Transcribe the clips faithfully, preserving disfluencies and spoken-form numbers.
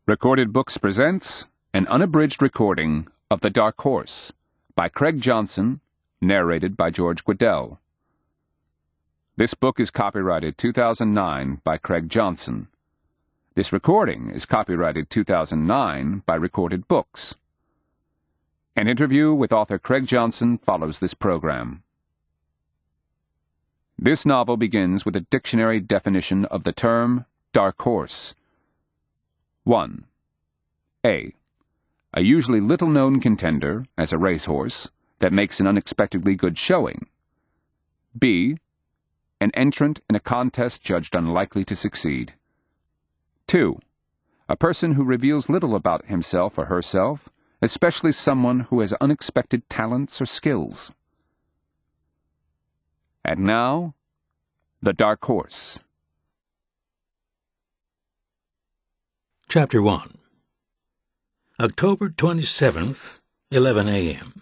Recorded Books presents an unabridged recording of The Dark Horse by Craig Johnson, narrated by George Guidall. This book is copyrighted two thousand nine by Craig Johnson. This recording is copyrighted two thousand nine by Recorded Books. An interview with author Craig Johnson follows this program. This novel begins with a dictionary definition of the term dark horse. one. A. A usually little-known contender, as a racehorse, that makes an unexpectedly good showing. B. An entrant in a contest judged unlikely to succeed. two. A person who reveals little about himself or herself, especially someone who has unexpected talents or skills. And now, The Dark Horse. Chapter one. October twenty-seventh, eleven a m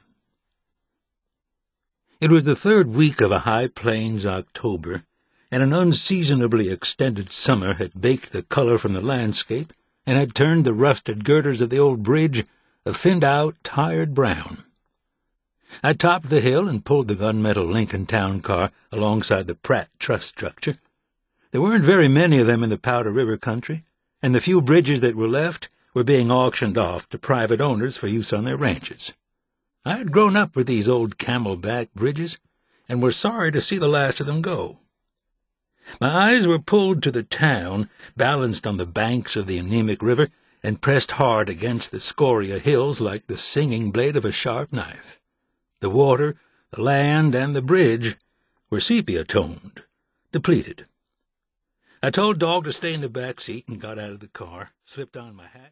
It was the third week of a high plains October, and an unseasonably extended summer had baked the color from the landscape and had turned the rusted girders of the old bridge a thinned-out, tired brown. I topped the hill and pulled the gunmetal Lincoln town car alongside the Pratt truss structure. There weren't very many of them in the Powder River country, and the few bridges that were left were being auctioned off to private owners for use on their ranches. I had grown up with these old camelback bridges, and was sorry to see the last of them go. My eyes were pulled to the town, balanced on the banks of the anemic river, and pressed hard against the scoria hills like the singing blade of a sharp knife. The water, the land, and the bridge were sepia-toned, depleted. I told Dog to stay in the back seat and got out of the car, slipped on my hat.